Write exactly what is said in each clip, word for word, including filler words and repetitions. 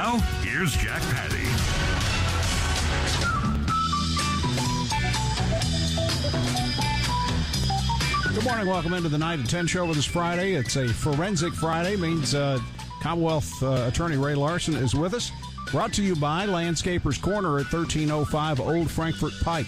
Now, here's Jack Patty. Good morning. Welcome into the Night at ten show with us Friday. It's a Forensic Friday. Means uh, Commonwealth uh, Attorney Ray Larson is with us. Brought to you by Landscapers Corner at thirteen oh five Old Frankfort Pike.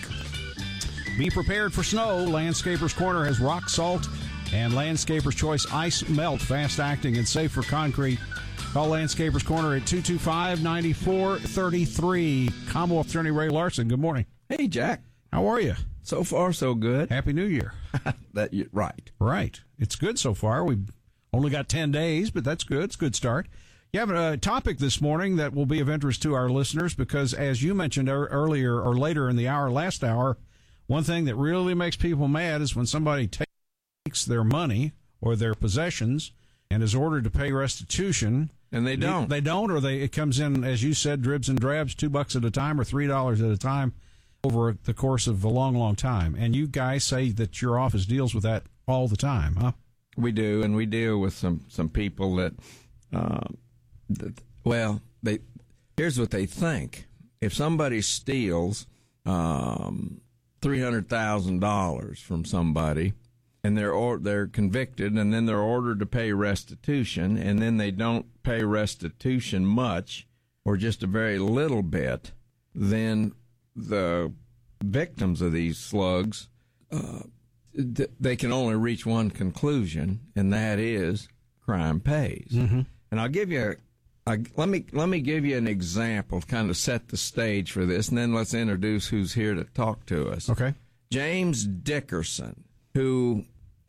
Be prepared for snow. Landscapers Corner has rock salt and Landscapers Choice Ice Melt, fast acting and safe for concrete. Call Landscapers Corner at two two five, nine four three three. Commonwealth Attorney Ray Larson, good morning. Hey, Jack. How are you? So far, so good. Happy New Year. that you, Right. Right. It's good so far. We've only got ten days, but that's good. It's a good start. You have a topic this morning that will be of interest to our listeners because, as you mentioned earlier or later in the hour, last hour, one thing that really makes people mad is when somebody takes their money or their possessions and is ordered to pay restitution. And they don't. They don't, or they it comes in, as you said, dribs and drabs, two bucks at a time or three dollars at a time over the course of a long, long time. And you guys say that your office deals with that all the time, huh? We do, and we deal with some, some people that, uh, that, well, they here's what they think. If somebody steals um, three hundred thousand dollars from somebody, and they're or, they're convicted, and then they're ordered to pay restitution, and then they don't pay restitution much, or just a very little bit, then the victims of these slugs, uh, th- they can only reach one conclusion, and that is crime pays. Mm-hmm. And I'll give you, a, I, let me let me give you an example, kind of set the stage for this, and then let's introduce who's here to talk to us. Okay. James Dickerson, who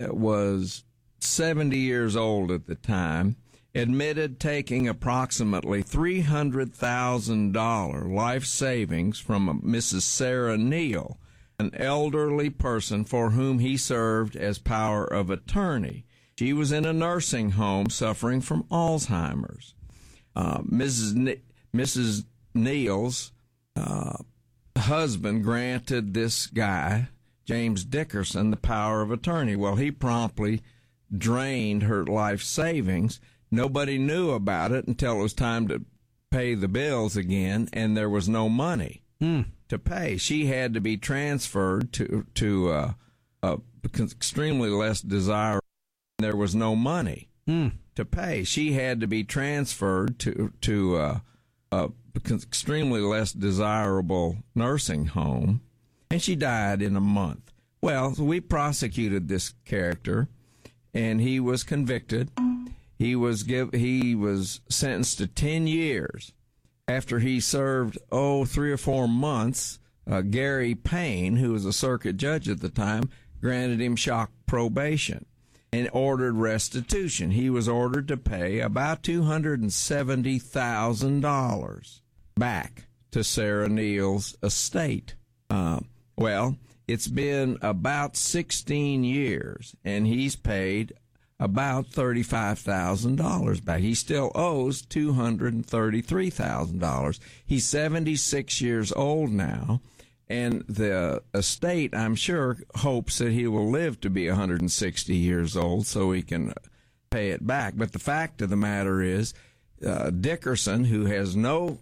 was seventy years old at the time, admitted taking approximately three hundred thousand dollars life savings from Missus Sarah Neal, an elderly person for whom he served as power of attorney. She was in a nursing home suffering from Alzheimer's. Uh, Missus Ne- Missus Neal's uh, husband granted this guy, James Dickerson, the power of attorney. Well, he promptly drained her life savings. Nobody knew about it until it was time to pay the bills again, and there was no money mm. to pay. She had to be transferred to to uh, a extremely less desirable. There was no money mm. to pay. She had to be transferred to to uh, a extremely less desirable nursing home, and she died in a month. Well, we prosecuted this character, and he was convicted. He was give, he was sentenced to ten years. After he served, oh, three or four months, uh, Gary Payne, who was a circuit judge at the time, granted him shock probation and ordered restitution. He was ordered to pay about two hundred seventy thousand dollars back to Sarah Neal's estate. Uh, well, it's been about sixteen years, and he's paid about thirty-five thousand dollars back. He still owes two hundred thirty-three thousand dollars. He's seventy-six years old now, and the estate, I'm sure, hopes that he will live to be one hundred sixty years old so he can pay it back. But the fact of the matter is, uh, Dickerson, who has no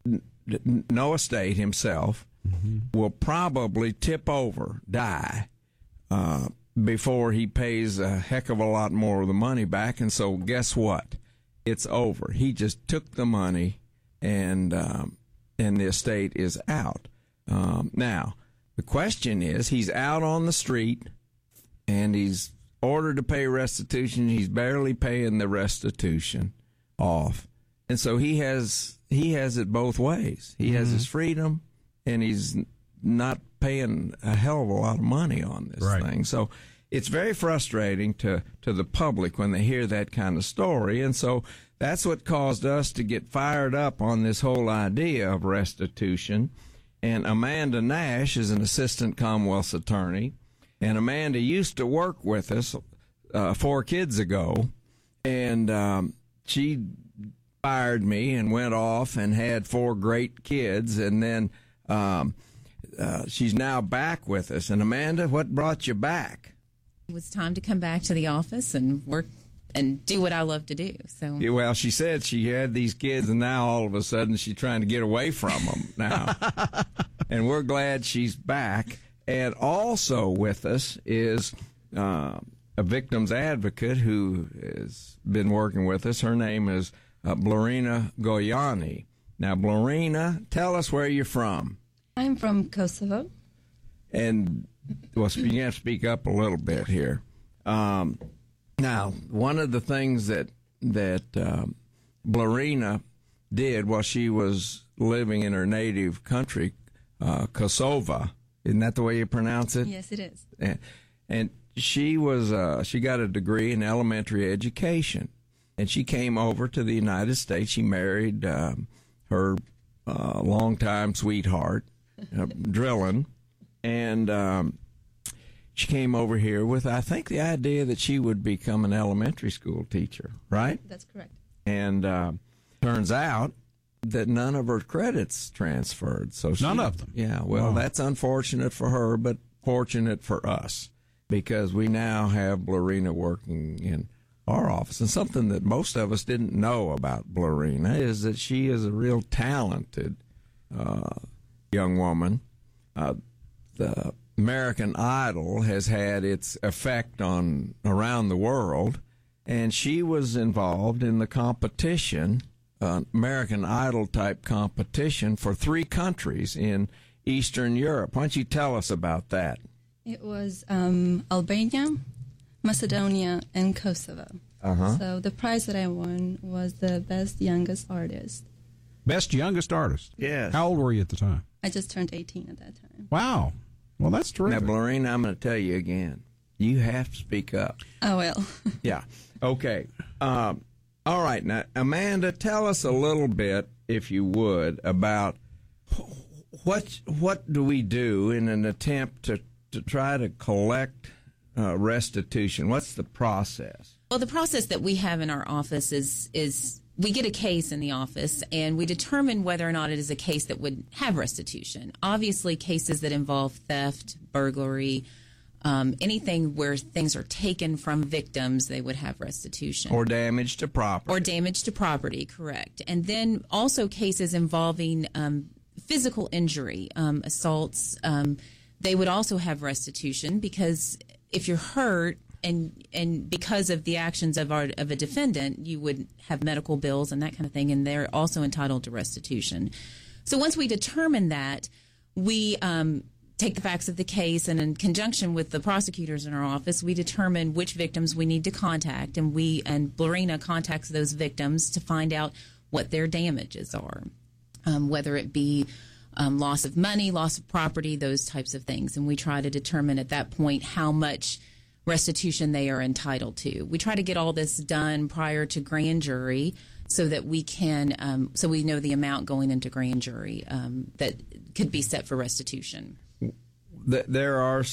no estate himself, mm-hmm. will probably tip over, die, uh, before he pays a heck of a lot more of the money back. And so guess what? It's over. He just took the money, and um, and the estate is out. Um, now, the question is, he's out on the street, and he's ordered to pay restitution. He's barely paying the restitution off. And so he has he has it both ways. He has mm-hmm. his freedom, and he's not paying a hell of a lot of money on this right. thing. So it's very frustrating to, to the public when they hear that kind of story. And so that's what caused us to get fired up on this whole idea of restitution. And Amanda Nash is an assistant Commonwealth's attorney. And Amanda used to work with us uh, four kids ago. And um, she fired me and went off and had four great kids. And then um, uh, she's now back with us. And Amanda, what brought you back? It was time to come back to the office and work and do what I love to do. So Yeah, well, she said she had these kids, and now all of a sudden she's trying to get away from them now. And we're glad she's back. And also with us is uh, a victim's advocate who has been working with us. Her name is uh, Blorina Goyani. Now, Blorina, tell us where you're from. I'm from Kosovo. And well, you have to speak up a little bit here. Um, now, one of the things that that um, Blorina did while she was living in her native country, uh, Kosovo, isn't that the way you pronounce it? Yes, it is. And, and she was uh, she got a degree in elementary education, and she came over to the United States. She married um, her uh, longtime sweetheart, uh, Drillin, and um, she came over here with, I think, the idea that she would become an elementary school teacher, right? That's correct. And uh, turns out that none of her credits transferred. So she, None of them? Yeah, well, Wow. that's unfortunate for her, but fortunate for us, because we now have Blorina working in our office. And something that most of us didn't know about Blorina is that she is a real talented uh, young woman. Uh, the American Idol has had its effect on around the world, and she was involved in the competition, uh, American Idol type competition for three countries in Eastern Europe. Why don't you tell us about that? It was um, Albania, Macedonia, and Kosovo. Uh-huh. So the prize that I won was the best youngest artist. Best youngest artist. Yes. How old were you at the time? I just turned eighteen at that time. Wow. Well, that's Now, terrific. Blorina, I'm going to tell you again. You have to speak up. Oh, well. Yeah. Okay. Um, all right. Now, Amanda, tell us a little bit, if you would, about what what do we do in an attempt to, to try to collect uh, restitution? What's the process? Well, the process that we have in our office is is we get a case in the office and we determine whether or not it is a case that would have restitution. Obviously, cases that involve theft, burglary, um, anything where things are taken from victims, they would have restitution. Or damage to property. Or damage to property, correct. And then also cases involving um, physical injury, um, assaults, um, they would also have restitution, because if you're hurt, And and because of the actions of our of a defendant, you would have medical bills and that kind of thing, and they're also entitled to restitution. So once we determine that, we um, take the facts of the case, and in conjunction with the prosecutors in our office, we determine which victims we need to contact, and we and Blorina contacts those victims to find out what their damages are, um, whether it be um, loss of money, loss of property, those types of things, and we try to determine at that point how much restitution they are entitled to. We try to get all this done prior to grand jury so that we can, um, so we know the amount going into grand jury um, that could be set for restitution. There are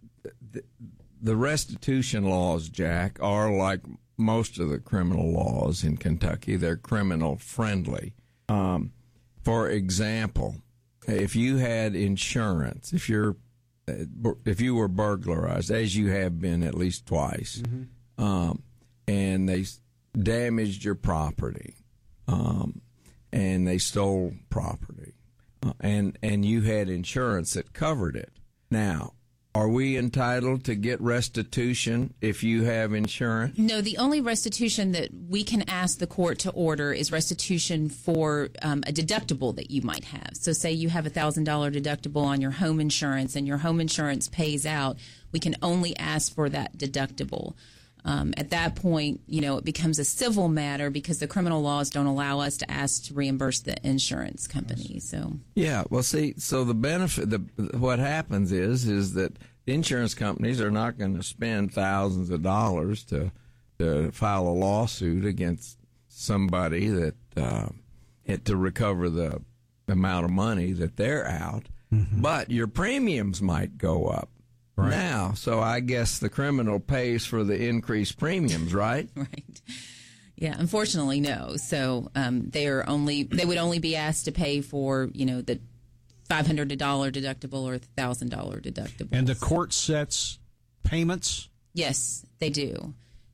the restitution laws, Jack, are like most of the criminal laws in Kentucky. They're criminal friendly. Um, for example, if you had insurance, if you're if you were burglarized, as you have been at least twice, mm-hmm. um, and they damaged your property, um, and they stole property, uh, and and you had insurance that covered it. Now, are we entitled to get restitution if you have insurance? No, the only restitution that we can ask the court to order is restitution for um, a deductible that you might have. So say you have a one thousand dollars deductible on your home insurance and your home insurance pays out, we can only ask for that deductible. Um, at that point, you know, it becomes a civil matter because the criminal laws don't allow us to ask to reimburse the insurance company. So yeah, well, see, so the benefit, the what happens is, is that the insurance companies are not going to spend thousands of dollars to to file a lawsuit against somebody that uh, had to recover the amount of money that they're out, mm-hmm. but your premiums might go up. Right. Now, so I guess the criminal pays for the increased premiums, right? Right. Yeah, unfortunately, no. So um, they are only they would only be asked to pay for, you know, the five hundred dollars deductible or the one thousand dollars deductible. And the court sets payments? Yes, they do.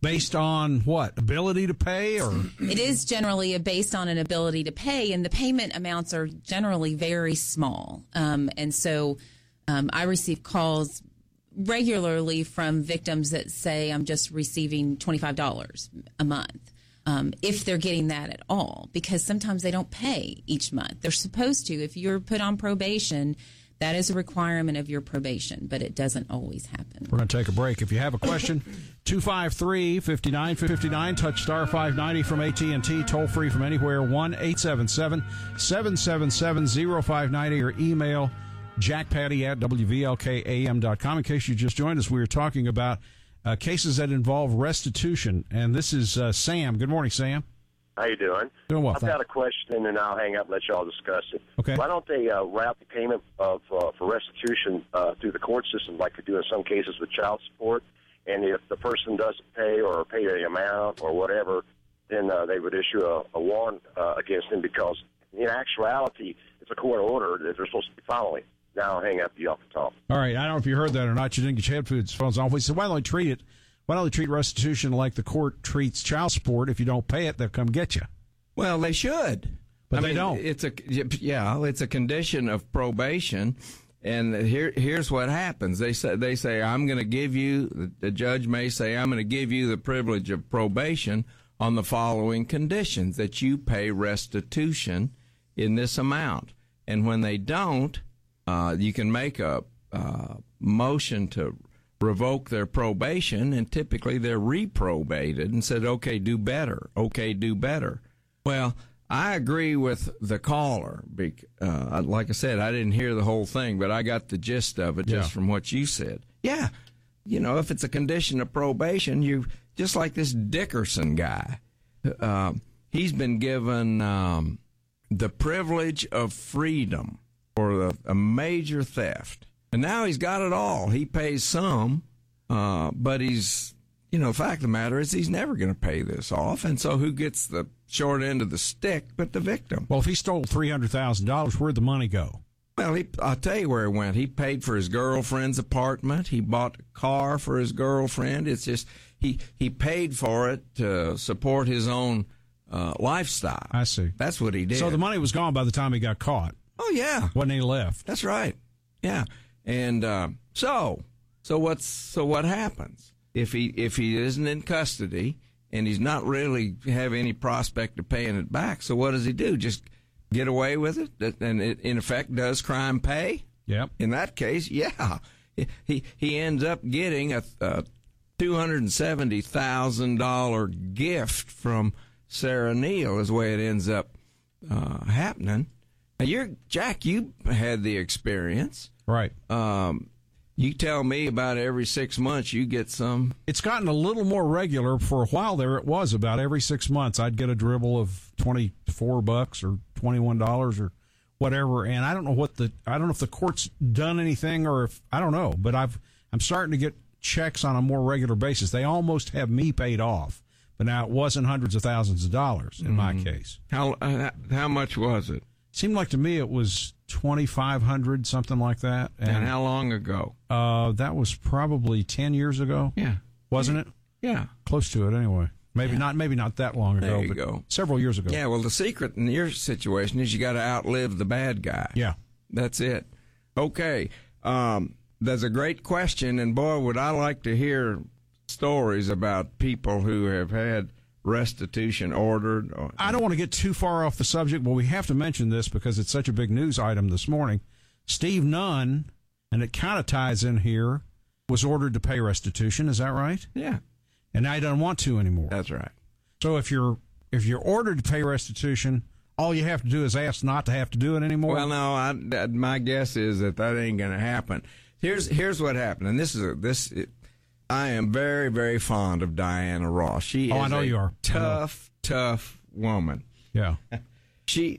Based on what? Ability to pay? Or It is generally based on an ability to pay, and the payment amounts are generally very small. Um, and so um, I receive calls regularly from victims that say, I'm just receiving twenty-five dollars a month, um, if they're getting that at all, because sometimes they don't pay each month. They're supposed to. If you're put on probation, that is a requirement of your probation, but it doesn't always happen. We're going to take a break. If you have a question, two five three, five nine five nine, touch star five ninety from A T and T, toll free from anywhere, one eight seven seven, seven seven seven, zero five nine zero, or email jackpatty at W V L K A M dot com. In case you just joined us, we were talking about uh, cases that involve restitution, and this is uh, Sam. Good morning, Sam. How you doing? Doing well, I've thanks. got a question, and I'll hang up and let y'all discuss it. Okay. Why don't they uh, route the payment of uh, for restitution uh, through the court system, like they do in some cases with child support? And if the person doesn't pay or pay the amount or whatever, then uh, they would issue a, a warrant uh, against them, because in actuality, it's a court order that they're supposed to be following. Now I'll hang up you off the top. All right. I don't know if you heard that or not. You didn't get your headphones on. We said, why don't they treat it? Why don't they treat restitution like the court treats child support? If you don't pay it, they'll come get you. Well, they should, But I they mean, don't. It's a yeah, it's a condition of probation, and here here's what happens. They say they say I'm going to give you. The judge may say I'm going to give you the privilege of probation on the following conditions: that you pay restitution in this amount, and when they don't, uh, you can make a uh, motion to revoke their probation, and typically they're reprobated and said, okay, do better. Okay, do better. Well, I agree with the caller. Uh, like I said, I didn't hear the whole thing, but I got the gist of it just Yeah. from what you said. Yeah, you know, if it's a condition of probation, you just like this Dickerson guy. Uh, he's been given um, the privilege of freedom for the, a major theft. And now he's got it all. He pays some, uh, but he's, you know, the fact of the matter is he's never going to pay this off. And so who gets the short end of the stick but the victim? Well, if he stole three hundred thousand dollars, where'd the money go? Well, he, I'll tell you where it went. He paid for his girlfriend's apartment. He bought a car for his girlfriend. It's just he, he paid for it to support his own uh, lifestyle. I see. That's what he did. So the money was gone by the time he got caught. Oh, yeah. Wasn't he left? That's right. Yeah. And uh, so so what's so what happens if he if he isn't in custody and he's not really have any prospect of paying it back? So what does he do? Just get away with it? And it, in effect, does crime pay? Yep. In that case, yeah, he he ends up getting a, a two hundred seventy thousand dollar gift from Sarah Neal. Is the way it ends up uh, happening. Now, you're Jack. You had the experience. Right. Um, you tell me about every six months you get some. It's gotten a little more regular. For a while there, it was about every six months I'd get a dribble of twenty-four bucks or twenty-one dollars or whatever. And I don't know what the I don't know if the court's done anything or if I don't know. But I've I'm starting to get checks on a more regular basis. They almost have me paid off, but now it wasn't hundreds of thousands of dollars in mm-hmm. my case. How uh, how much was it? Seemed like to me it was twenty-five hundred, something like that. And, and how long ago? Uh, that was probably ten years ago. Yeah, wasn't it? Yeah, close to it anyway. Maybe yeah. not. Maybe not that long ago. There you but go. Several years ago. Yeah. Well, the secret in your situation is you got to outlive the bad guy. Yeah, that's it. Okay. Um, that's a great question, and boy, would I like to hear stories about people who have had restitution ordered. I don't want to get too far off the subject, but we have to mention this because it's such a big news item this morning. Steve Nunn, and it kind of ties in here, was ordered to pay restitution. Is that right? Yeah. And now he doesn't want to anymore. That's right. So if you're if you're ordered to pay restitution, all you have to do is ask not to have to do it anymore. Well, no, I, my guess is that that ain't going to happen. Here's here's what happened, and this is a, this. It, I am very, very fond of Diana Ross. She oh, is I know a you are. tough, tough woman. Yeah. She,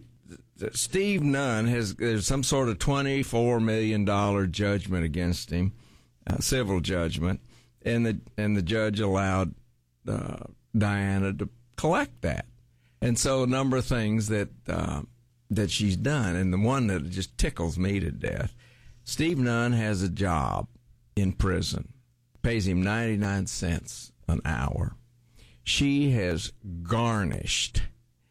Steve Nunn has there's some sort of twenty-four million dollars judgment against him, uh, civil judgment, and the and the judge allowed uh, Diana to collect that. And so a number of things that uh, that she's done, and the one that just tickles me to death, Steve Nunn has a job in prison. Pays him ninety-nine cents an hour. she has garnished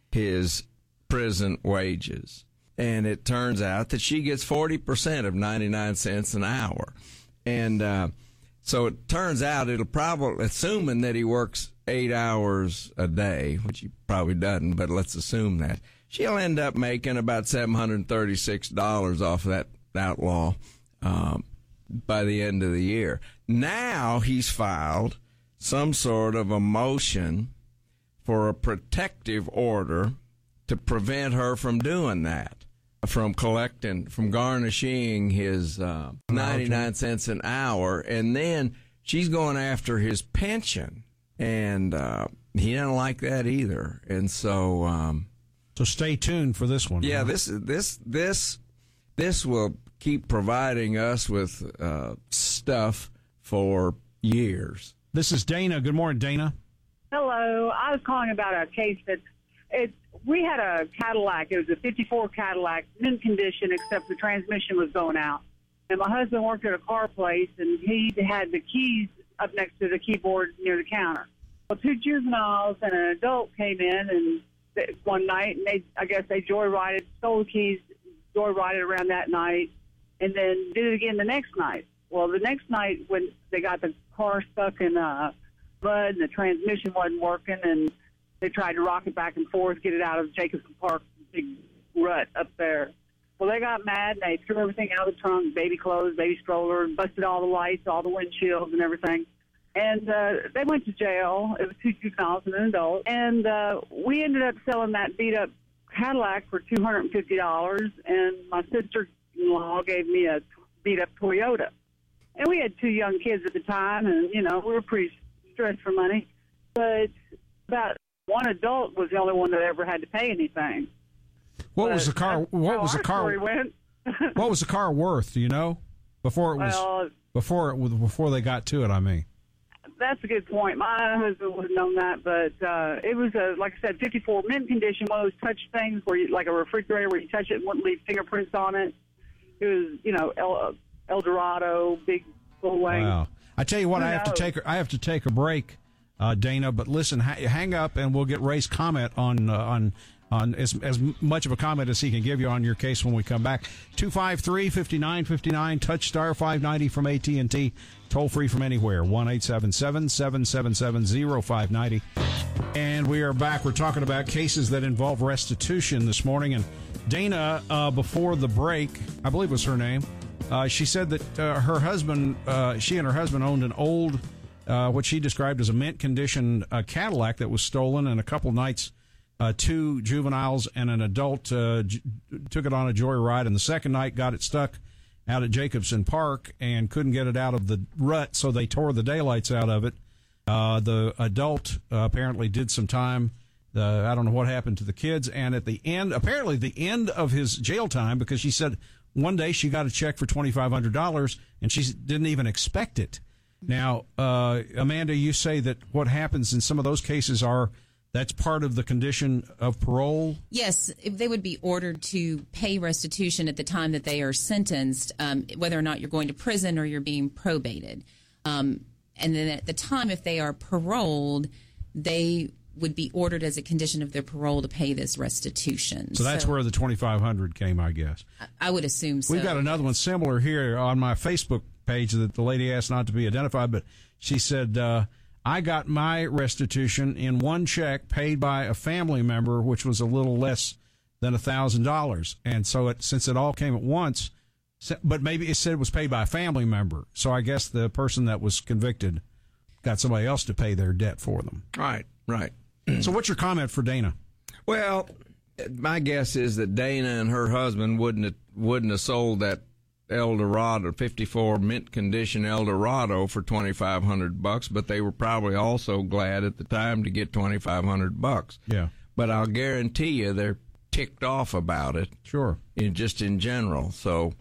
his prison wages. And it turns out that she gets forty percent of ninety-nine cents an hour. And uh, so it turns out it'll probably, assuming that he works eight hours a day, which he probably doesn't, but let's assume that, she'll end up making about seven hundred thirty-six dollars off that outlaw um, by the end of the year. Now he's filed some sort of a motion for a protective order to prevent her from doing that, from collecting, from garnishing his uh, ninety-nine cents an hour. And then she's going after his pension. And uh, he doesn't like that either. And so... Um, so stay tuned for this one. Yeah, huh? this this this this will keep providing us with uh, stuff for years. This is Dana. Good morning, Dana. Hello. I was calling about a case that it. We had a Cadillac. It was a fifty-four Cadillac, mint condition, except the transmission was going out. And my husband worked at a car place, and he had the keys up next to the keyboard near the counter. Well, two juveniles and an adult came in and one night, and they, I guess they joyrided, stole the keys, joyrided around that night, and then did it again the next night. Well, the next night when they got the car stuck in uh, mud and the transmission wasn't working, and they tried to rock it back and forth, get it out of Jacobson Park, big rut up there. Well, they got mad, and they threw everything out of the trunk, baby clothes, baby stroller, busted all the lights, all the windshields and everything. And uh, they went to jail. It was two juveniles and an adult. And uh, we ended up selling that beat-up Cadillac for two hundred fifty dollars, and my sister-in-law gave me a beat-up Toyota. And we had two young kids at the time, and, you know, we were pretty stressed for money. But about one adult was the only one that ever had to pay anything. What but was the car? What was the car? Went. What was the car worth? Do you know? Before it was well, before it was before they got to it. I mean. That's a good point. My husband would have known that, but uh, it was, a, like I said, fifty-four mint condition, one of those touch things where you, like a refrigerator where you touch it and wouldn't leave fingerprints on it. It was, you know, El, El Dorado, big full length. Wow. I tell you what, Who I have knows? to take I have to take a break, uh, Dana. But listen, ha- hang up, and we'll get Ray's comment on uh, on on as as much of a comment as he can give you on your case when we come back. two five three, five nine five nine, touch star five ninety from A T and T. Toll free from anywhere, one eight seven seven, seven seven seven, zero five nine zero. And we are back. We're talking about cases that involve restitution this morning. And Dana, uh, before the break, I believe was her name, uh, she said that uh, her husband, uh, she and her husband owned an old, uh, what she described as a mint condition uh, Cadillac that was stolen. And a couple nights, uh, two juveniles and an adult uh, j- took it on a joyride. And the second night got it stuck out at Jacobson Park and couldn't get it out of the rut, so they tore the daylights out of it. Uh, the adult uh, apparently did some time. Uh, I don't know what happened to the kids. And at the end, apparently the end of his jail time, because she said one day she got a check for twenty-five hundred dollars and she didn't even expect it. Now, uh, Amanda, you say that what happens in some of those cases are that's part of the condition of parole? Yes, if they would be ordered to pay restitution at the time that they are sentenced, um, whether or not you're going to prison or you're being probated. Um, and then at the time, if they are paroled, they would be ordered as a condition of their parole to pay this restitution. So that's so, where the twenty-five hundred came, I guess. I would assume so. We've got another one similar here on my Facebook page that the lady asked not to be identified, but she said, uh, I got my restitution in one check paid by a family member, which was a little less than one thousand dollars. And so it, since it all came at once, but maybe it said it was paid by a family member. So I guess the person that was convicted got somebody else to pay their debt for them. Right, right. So what's your comment for Dana? Well, my guess is that Dana and her husband wouldn't have, wouldn't have sold that El Dorado, fifty-four mint condition El Dorado for twenty-five hundred bucks, but they were probably also glad at the time to get twenty-five hundred bucks. Yeah. But I'll guarantee you they're ticked off about it. Sure. In, just in general. So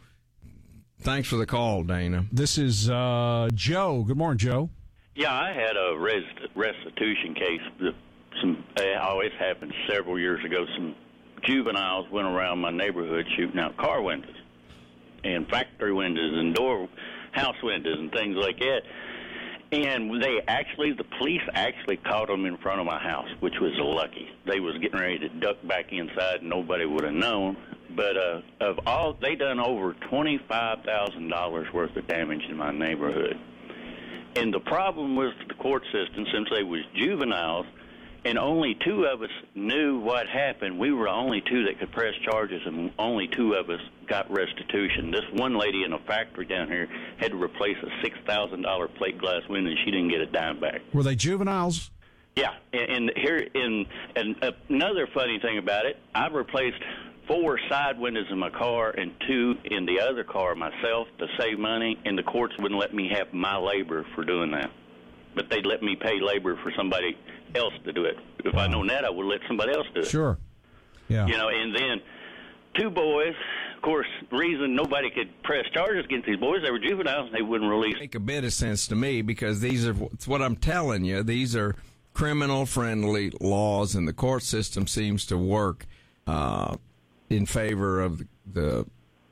thanks for the call, Dana. This is uh, Joe. Good morning, Joe. Yeah, I had a res- restitution case that some it always happened several years ago. Some juveniles went around my neighborhood shooting out car windows and factory windows and door house windows and things like that. And they actually, the police actually caught them in front of my house, which was lucky. They was getting ready to duck back inside, and nobody would have known. But uh, of all, they done over twenty-five thousand dollars worth of damage in my neighborhood. And the problem with the court system, since they was juveniles, and only two of us knew what happened. We were the only two that could press charges, and only two of us got restitution. This one lady in a factory down here had to replace a six thousand dollars plate glass window, and she didn't get a dime back. Were they juveniles? Yeah, and, and here, in and another funny thing about it, I've replaced four side windows in my car and two in the other car myself to save money, and the courts wouldn't let me have my labor for doing that. But they'd let me pay labor for somebody else to do it. If wow. I'd known that, I would let somebody else do it. Sure. Yeah. You know, and then two boys, of course, the reason nobody could press charges against these boys, they were juveniles, and they wouldn't release. Make a bit of sense to me, because these are, it's what I'm telling you, these are criminal-friendly laws, and the court system seems to work uh, in favor of the, the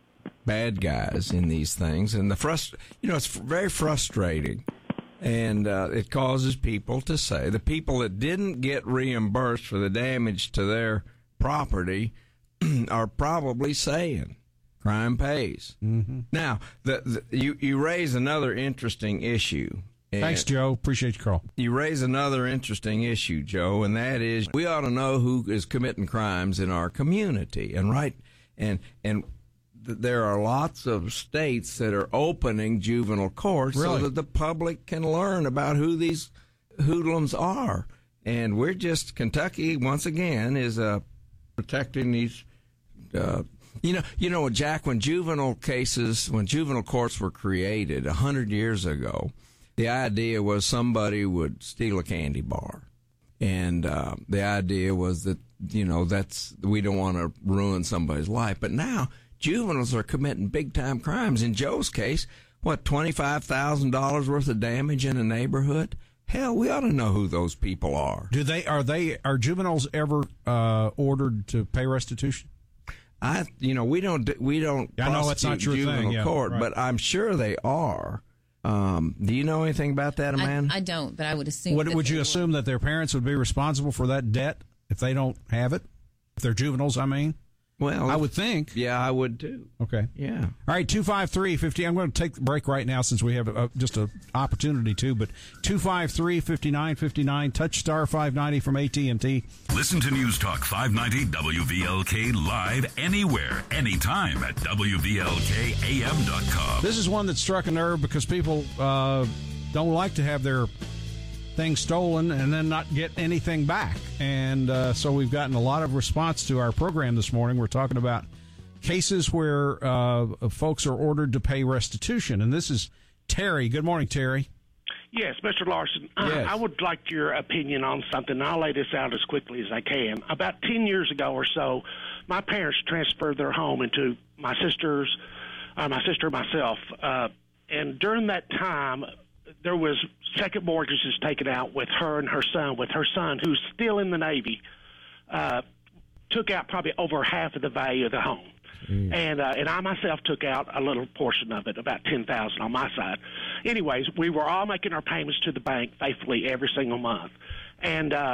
bad guys in these things. And the frust- you know, it's very frustrating. And uh, it causes people to say, the people that didn't get reimbursed for the damage to their property are probably saying crime pays. Mm-hmm. Now, the, the, you, you raise another interesting issue. Thanks, Joe. Appreciate your call. You raise another interesting issue, Joe, and that is we ought to know who is committing crimes in our community. And right, and and there are lots of states that are opening juvenile courts really? so that the public can learn about who these hoodlums are. And we're just, Kentucky, once again, is uh, protecting these, uh, you know, you know, Jack, when juvenile cases, when juvenile courts were created a hundred years ago, the idea was somebody would steal a candy bar. And uh, the idea was that, you know, that's, we don't want to ruin somebody's life. But now, juveniles are committing big-time crimes. In Joe's case, what, twenty-five thousand dollars worth of damage in a neighborhood? Hell, we ought to know who those people are. Do they are they are juveniles ever uh, ordered to pay restitution? I, you know, we don't we don't. I know it's not your juvenile thing, yeah, court, right. but I'm sure they are. Um, do you know anything about that, Amanda? I, I don't, but I would assume. Would, that would you assume would. that their parents would be responsible for that debt if they don't have it? If they're juveniles, I mean. Well, I would think. Yeah, I would too. Okay. Yeah. All right, two five three, fifty. I'm going to take the break right now since we have a, just an opportunity to, but two five three, five nine five nine, touch star five ninety from A T and T. Listen to News Talk five ninety W V L K live anywhere, anytime at W V L K A M dot com. This is one that struck a nerve because people uh, don't like to have their things stolen and then not get anything back. And uh, so we've gotten a lot of response to our program this morning. We're talking about cases where uh, folks are ordered to pay restitution. And this is Terry. Good morning, Terry. Yes, Mister Larson. Yes. I, I would like your opinion on something. I'll lay this out as quickly as I can. About ten years ago or so, my parents transferred their home into my sister's, uh, my sister and myself. Uh, and during that time, there was second mortgages taken out with her and her son, with her son, who's still in the Navy, uh, took out probably over half of the value of the home. Mm. And uh, and I myself took out a little portion of it, about ten thousand dollars on my side. Anyways, we were all making our payments to the bank faithfully every single month. And uh,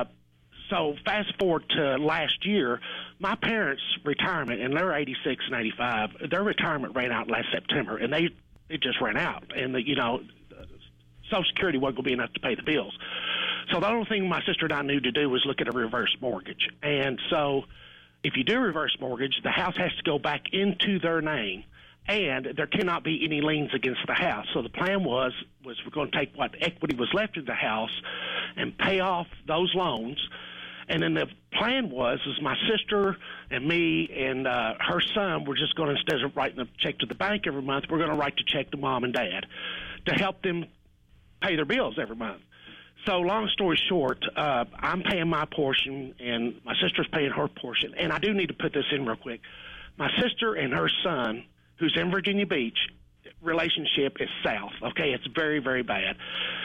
so fast forward to last year, my parents' retirement, and they're eighty-six and eighty-five, their retirement ran out last September, and they it just ran out. And, the, you know, Social Security wasn't going to be enough to pay the bills. So the only thing my sister and I knew to do was look at a reverse mortgage. And so if you do a reverse mortgage, the house has to go back into their name, and there cannot be any liens against the house. So the plan was, was we're going to take what equity was left in the house and pay off those loans. And then the plan was, is my sister and me and uh, her son were just going to, instead of writing a check to the bank every month, we're going to write the check to mom and dad to help them pay their bills every month. So long story short, uh, I'm paying my portion, and my sister's paying her portion. And I do need to put this in real quick. My sister and her son, who's in Virginia Beach, relationship is south. Okay, it's very, very bad.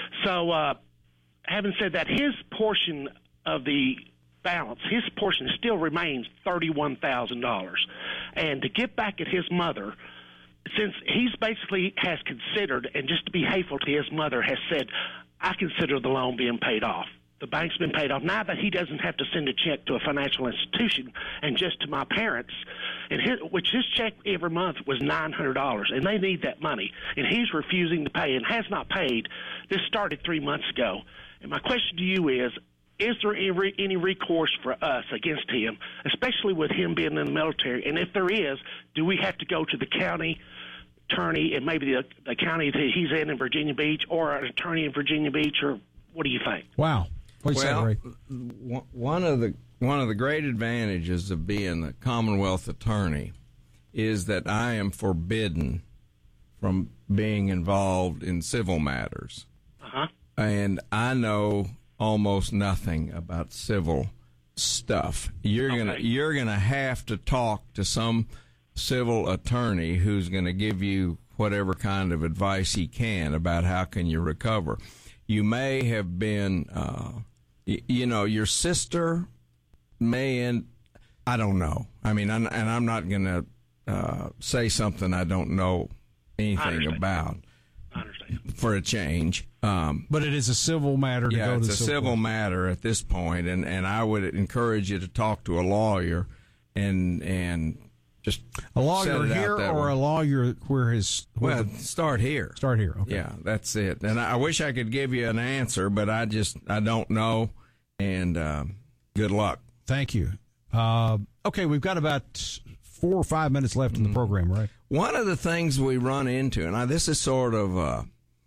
So uh, having said that, his portion of the balance, his portion still remains thirty-one thousand dollars. And to get back at his mother, since he's basically has considered, and just to be hateful to his mother, has said, I consider the loan being paid off. The bank's been paid off. Now that he doesn't have to send a check to a financial institution and just to my parents, and his, which his check every month was nine hundred dollars, and they need that money, and he's refusing to pay and has not paid. This started three months ago. And my question to you is, is there any, any recourse for us against him, especially with him being in the military? And if there is, do we have to go to the county attorney and maybe the, the county that he's in in Virginia Beach, or an attorney in Virginia Beach, or what do you think? Wow. What do you well, say, Ray? one of the one of the great advantages of being a Commonwealth attorney is that I am forbidden from being involved in civil matters. Uh-huh. And I know almost nothing about civil stuff. You're okay. gonna you're gonna have to talk to some civil attorney who's gonna give you whatever kind of advice he can about how can you recover. You may have been, uh, y- you know, your sister may end. I don't know. I mean, I'm, and I'm not gonna uh, say something I don't know anything about. I understand. For a change. Um, but it is a civil matter to yeah, go to it's the a civil, civil matter at this point, and, and I would encourage you to talk to a lawyer and and just a lawyer set it here out that or way. a lawyer where his where well the, start here. Start here. Okay. Yeah, that's it. And I wish I could give you an answer, but I just I don't know. And uh, good luck. Thank you. Uh, okay, we've got about four or five minutes left in the program, right? One of the things we run into, and I, this is sort of uh,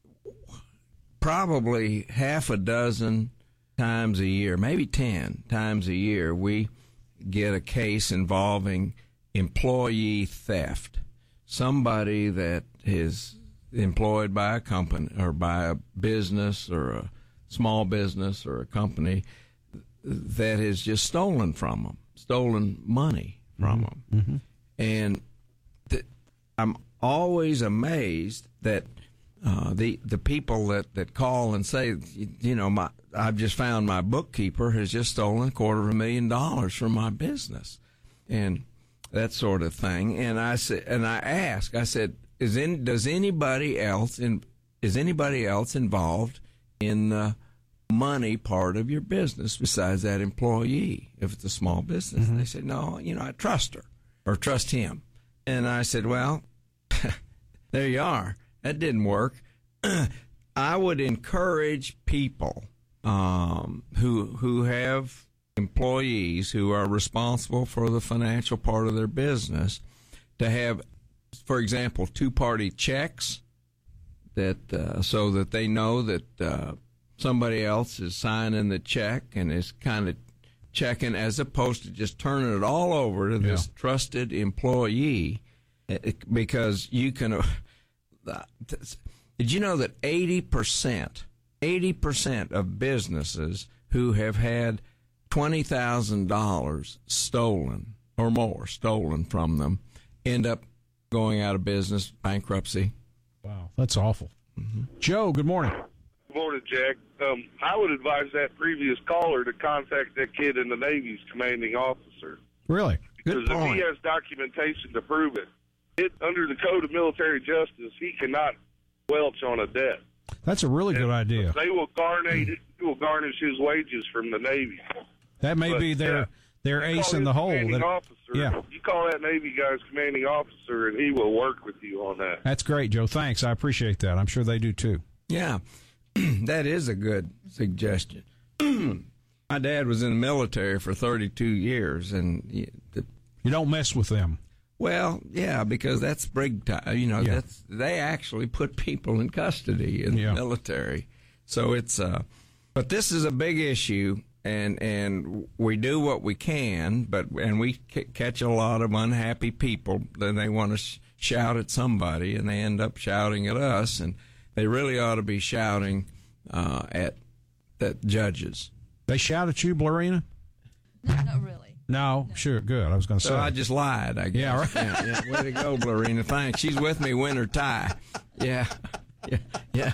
probably half a dozen times a year, maybe ten times a year, we get a case involving employee theft. Somebody that is employed by a company or by a business or a small business or a company that has just stolen from them, stolen money from mm-hmm. them. Mm-hmm. And th- I'm always amazed that uh, the the people that, that call and say, you, you know, my I've just found my bookkeeper has just stolen a quarter of a million dollars from my business, and that sort of thing. And I said, and I asked, I said, is in does anybody else in is anybody else involved in the money part of your business besides that employee? If it's a small business, mm-hmm. They said, no, you know, I trust her or trust him. And I said, well, there you are. That didn't work. I would encourage people um, who who have employees who are responsible for the financial part of their business to have, for example, two-party checks that uh, so that they know that uh, somebody else is signing the check and is kind of checking, as opposed to just turning it all over to this yeah. trusted employee, because you can. Uh, did you know that eighty percent, eighty percent of businesses who have had twenty thousand dollars stolen or more stolen from them end up going out of business, bankruptcy? Wow, that's awful. Mm-hmm. Joe, good morning. Good morning, Jack. Um, I would advise that previous caller to contact that kid in the Navy's commanding officer. Really? Because if he has documentation to prove it, it, under the Code of Military Justice, he cannot welch on a debt. That's a really and good idea. They will garnish, they will garnish his wages from the Navy. That may but, be their yeah, their ace in the hole. That, officer, yeah. You call that Navy guy's commanding officer, and he will work with you on that. That's great, Joe. Thanks. I appreciate that. I'm sure they do, too. Yeah, that is a good suggestion. My dad was in the military for thirty-two years, and you don't mess with them. Well, yeah, because that's brig time. You know, yeah. that's they actually put people in custody in yeah. the military. So it's uh, but this is a big issue, and and we do what we can, but and we c- catch a lot of unhappy people. Then they want to sh- shout at somebody, and they end up shouting at us, and they really ought to be shouting uh, at at judges. They shout at you, Blarina? No, not really. No, no, sure, good. I was going to so say. I just lied, I guess. Yeah, right. yeah, yeah. Way to go, Blarina. Thanks. She's with me, win or tie. Yeah, yeah, yeah.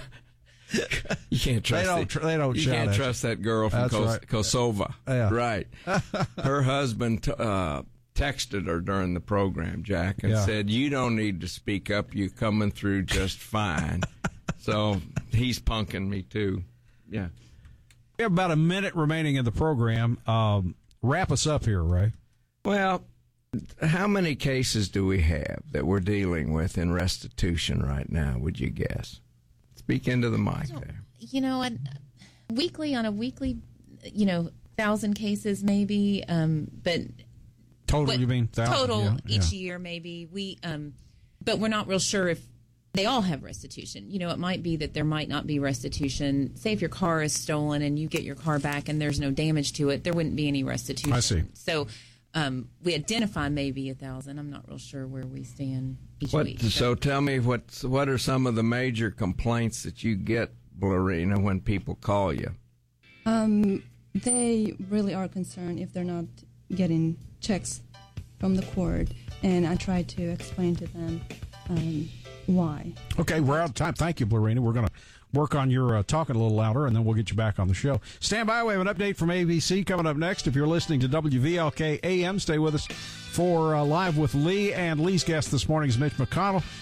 You can't trust. They don't. The, tr- they don't. You shout can't at trust you. that girl from Kos- right. Kosovo. Yeah. Right. Her husband t- uh, texted her during the program, Jack, and yeah. said, "You don't need to speak up. You're coming through just fine." So he's punking me too. Yeah. We have about a minute remaining in the program. Um, wrap us up here, Ray. Well, how many cases do we have that we're dealing with in restitution right now, would you guess? Speak into the mic there. You know, I, weekly, on a weekly, you know, thousand cases maybe, um, but... Total, but you mean? Thousand, total yeah, each yeah. year maybe. We, um, but we're not real sure if they all have restitution. You know, it might be that there might not be restitution. Say if your car is stolen and you get your car back and there's no damage to it, there wouldn't be any restitution. I see. So um, we identify maybe a thousand. I'm not real sure where we stand each What, week. so tell me, what what are some of the major complaints that you get, Blarina, when people call you? Um, they really are concerned if they're not getting checks from the court, and I try to explain to them um, why. Okay, we're out of time. Thank you, Blarina. We're going to work on your uh, talking a little louder, and then we'll get you back on the show. Stand by. We have an update from A B C coming up next. If you're listening to W V L K A M, stay with us for uh, Live with Lee. And Lee's guest this morning is Mitch McConnell.